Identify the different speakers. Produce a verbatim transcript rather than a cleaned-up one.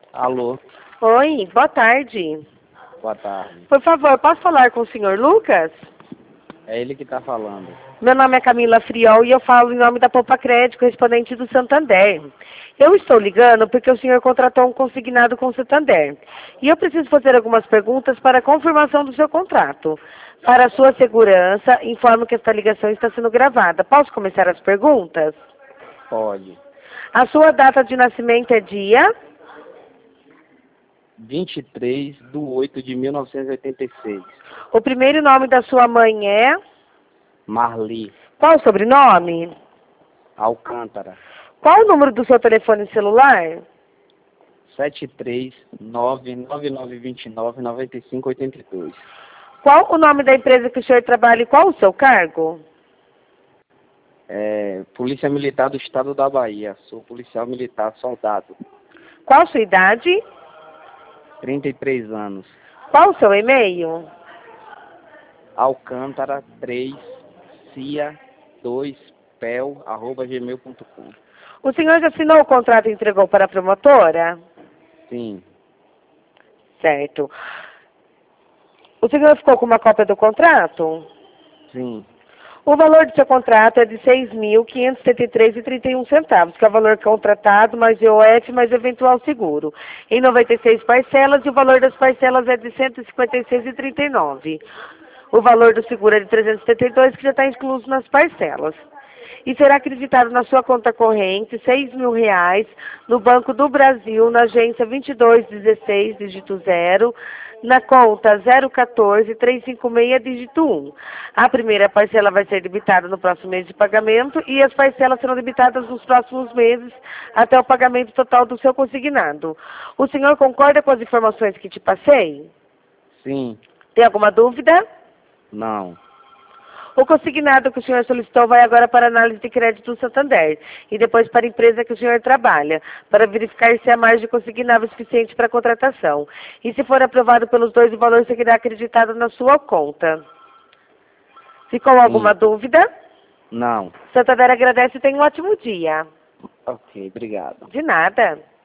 Speaker 1: Alô,
Speaker 2: Oi, boa tarde.
Speaker 1: boa tarde.
Speaker 2: Por favor, posso falar com o senhor Lucas?
Speaker 1: É ele que tá falando.
Speaker 2: Meu nome é Camila Friol e eu falo em nome da Poupa Crédito, correspondente do Santander. Eu estou ligando porque o senhor contratou um consignado com o Santander. E eu preciso fazer algumas perguntas para a confirmação do seu contrato. Para a sua segurança, informo que esta ligação está sendo gravada. Posso começar as perguntas?
Speaker 1: Pode.
Speaker 2: A sua data de nascimento é dia?
Speaker 1: vinte e três de oito de mil novecentos e oitenta e seis.
Speaker 2: O primeiro nome da sua mãe é?
Speaker 1: Marli
Speaker 2: Qual o sobrenome?
Speaker 1: Alcântara.
Speaker 2: Qual o número do seu telefone celular?
Speaker 1: sete três nove nove nove dois nove nove cinco oito dois.
Speaker 2: Qual o nome da empresa que o senhor trabalha e qual o seu cargo?
Speaker 1: É, Polícia Militar do Estado da Bahia. Sou policial militar soldado.
Speaker 2: Qual a sua idade?
Speaker 1: trinta e três anos.
Speaker 2: Qual o seu e-mail?
Speaker 1: Alcântara três cia dois pel arroba gmail ponto com.
Speaker 2: O senhor já assinou o contrato e entregou para a promotora?
Speaker 1: Sim,
Speaker 2: Certo. O senhor ficou com uma cópia do contrato?
Speaker 1: sim.
Speaker 2: O valor do seu contrato é de seis mil quinhentos e setenta e três reais e trinta e um centavos, que é o valor contratado mais I O F mais eventual seguro, em noventa e seis parcelas, e o valor das parcelas é de cento e cinquenta e seis reais e trinta e nove centavos. O valor do seguro é de trezentos e setenta e dois reais, que já está incluso nas parcelas. E será acreditado na sua conta corrente seis mil reais no Banco do Brasil, na agência vinte e dois dezesseis, dígito zero, na conta zero um quatro três cinco seis, dígito um. A primeira parcela vai ser debitada no próximo mês de pagamento e as parcelas serão debitadas nos próximos meses até o pagamento total do seu consignado. O senhor concorda com as informações que te passei?
Speaker 1: Sim.
Speaker 2: Tem alguma dúvida?
Speaker 1: Não.
Speaker 2: O consignado que o senhor solicitou vai agora para a análise de crédito do Santander e depois para a empresa que o senhor trabalha, para verificar se há margem consignável suficiente para a contratação. E se for aprovado pelos dois, o valor seguirá acreditado na sua conta. Ficou alguma
Speaker 1: Sim.
Speaker 2: dúvida?
Speaker 1: Não.
Speaker 2: Santander agradece e tenha um ótimo dia.
Speaker 1: Ok, obrigado.
Speaker 2: De nada.